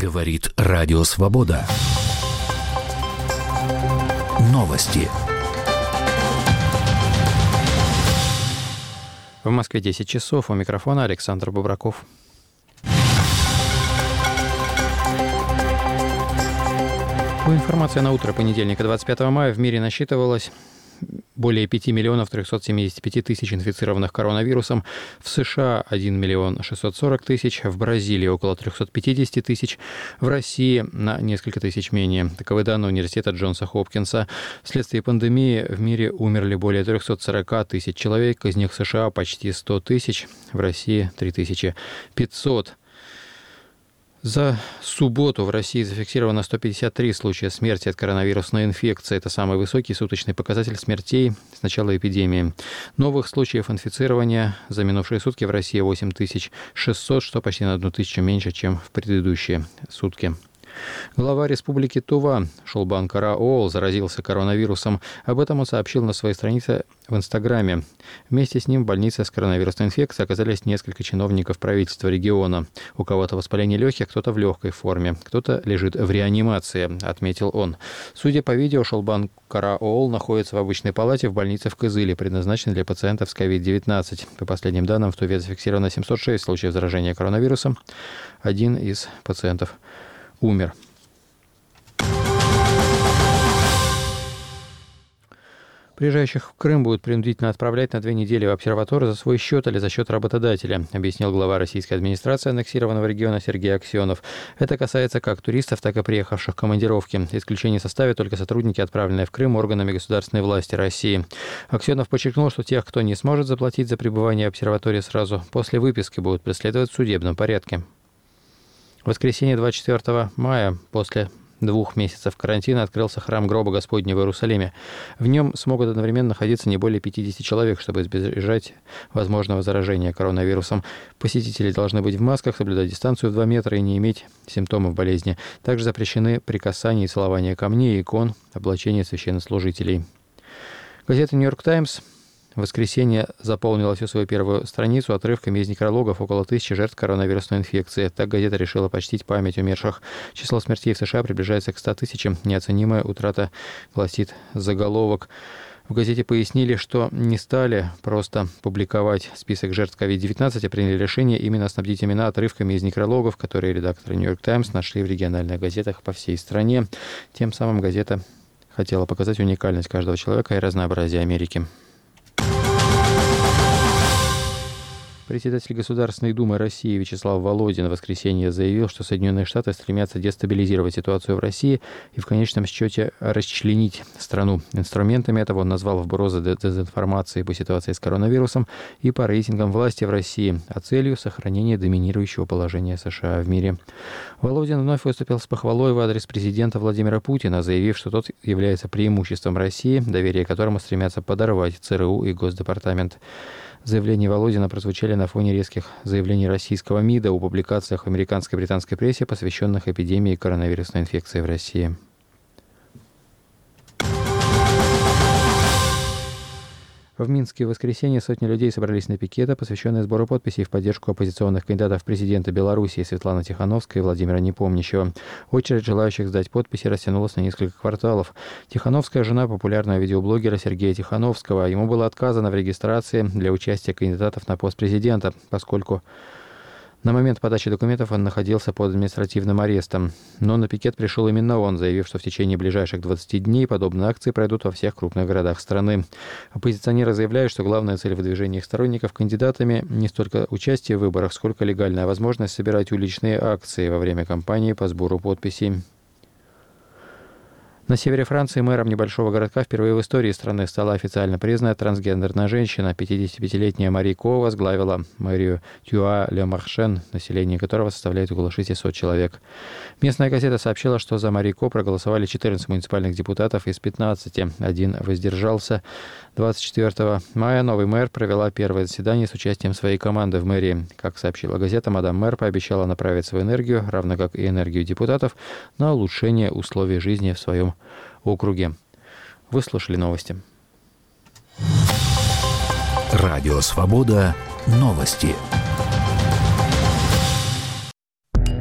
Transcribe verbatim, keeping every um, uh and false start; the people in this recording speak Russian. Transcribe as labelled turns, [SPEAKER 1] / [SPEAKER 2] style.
[SPEAKER 1] Говорит Радио Свобода. Новости.
[SPEAKER 2] В Москве десять часов. У микрофона Александр Бубраков. По информации на утро понедельника, двадцать пятого мая, в мире насчитывалось более пяти миллионов трехсот семидесяти пяти тысяч инфицированных коронавирусом, в США один миллион шестьсот сорок тысяч, в Бразилии около триста пятьдесят тысяч, в России на несколько тысяч менее. Таковы данные университета Джонса Хопкинса. Вследствие пандемии в мире умерли более триста сорок тысяч человек, из них в США почти сто тысяч, в России три тысячи пятьсот. За субботу в России зафиксировано сто пятьдесят три случая смерти от коронавирусной инфекции. Это самый высокий суточный показатель смертей с начала эпидемии. Новых случаев инфицирования за минувшие сутки в России восемь тысяч шестьсот, что почти на одну тысячу меньше, чем в предыдущие сутки. Глава Республики Тува Шолбан Караоол заразился коронавирусом. Об этом он сообщил на своей странице в Инстаграме. Вместе с ним в больнице с коронавирусной инфекцией оказались несколько чиновников правительства региона. У кого-то воспаление легких, кто-то в легкой форме, кто-то лежит в реанимации, отметил он. Судя по видео, Шолбан Караоол находится в обычной палате в больнице в Кызыле, предназначенной для пациентов с ковид девятнадцать. По последним данным, в Туве зафиксировано семьсот шесть случаев заражения коронавирусом. Один из пациентов умер. Приезжающих в Крым будут принудительно отправлять на две недели в обсерваторию за свой счет или за счет работодателя, объяснил глава российской администрации аннексированного региона Сергей Аксенов. Это касается как туристов, так и приехавших в командировки. Исключение составят только сотрудники, отправленные в Крым органами государственной власти России. Аксенов подчеркнул, что тех, кто не сможет заплатить за пребывание в обсерватории сразу после выписки, будут преследовать в судебном порядке. В воскресенье двадцать четвёртого мая, после двух месяцев карантина, открылся храм гроба Господня в Иерусалиме. В нем смогут одновременно находиться не более пятидесяти человек, чтобы избежать возможного заражения коронавирусом. Посетители должны быть в масках, соблюдать дистанцию в два метра и не иметь симптомов болезни. Также запрещены прикасания и целование камней, икон, облачение священнослужителей. Газета «Нью-Йорк Таймс» в воскресенье заполнила всю свою первую страницу отрывками из некрологов около тысячи жертв коронавирусной инфекции. Так газета решила почтить память умерших. Число смертей в США приближается к ста тысячам. Неоценимая утрата, гласит заголовок. В газете пояснили, что не стали просто публиковать список жертв ковид девятнадцать, а приняли решение именно снабдить имена отрывками из некрологов, которые редакторы «Нью-Йорк Таймс» нашли в региональных газетах по всей стране. Тем самым газета хотела показать уникальность каждого человека и разнообразие Америки. Председатель Государственной Думы России Вячеслав Володин в воскресенье заявил, что Соединенные Штаты стремятся дестабилизировать ситуацию в России и в конечном счете расчленить страну. Инструментами этого он назвал вбросы дезинформации по ситуации с коронавирусом и по рейтингам власти в России, а целью сохранения доминирующего положения США в мире. Володин вновь выступил с похвалой в адрес президента Владимира Путина, заявив, что тот является преимуществом России, доверие которому стремятся подорвать ЦРУ и Госдепартамент. Заявления Володина прозвучали на фоне резких заявлений российского МИДа о публикациях в американской и британской прессе, посвященных эпидемии коронавирусной инфекции в России. В Минске в воскресенье сотни людей собрались на пикеты, посвященные сбору подписей в поддержку оппозиционных кандидатов в президенты Беларуси Светланы Тихановской и Владимира Непомнящего. Очередь желающих сдать подписи растянулась на несколько кварталов. Тихановская – жена популярного видеоблогера Сергея Тихановского. Ему было отказано в регистрации для участия кандидатов на пост президента, поскольку на момент подачи документов он находился под административным арестом. Но на пикет пришел именно он, заявив, что в течение ближайших двадцати дней подобные акции пройдут во всех крупных городах страны. Оппозиционеры заявляют, что главная цель выдвижения их сторонников кандидатами не столько участие в выборах, сколько легальная возможность собирать уличные акции во время кампании по сбору подписей. На севере Франции мэром небольшого городка впервые в истории страны стала официально признанная трансгендерная женщина. пятидесятипятилетняя Мари Ко возглавила мэрию Тюа-Ле-Маршен, население которого составляет около шестисот человек. Местная газета сообщила, что за Мари Ко проголосовали четырнадцать муниципальных депутатов из пятнадцати. Один воздержался. двадцать четвёртого мая новый мэр провела первое заседание с участием своей команды в мэрии. Как сообщила газета, мадам мэр пообещала направить свою энергию, равно как и энергию депутатов, на улучшение условий жизни в своем округе. Вы слушали новости.
[SPEAKER 1] Радио Свобода. Новости.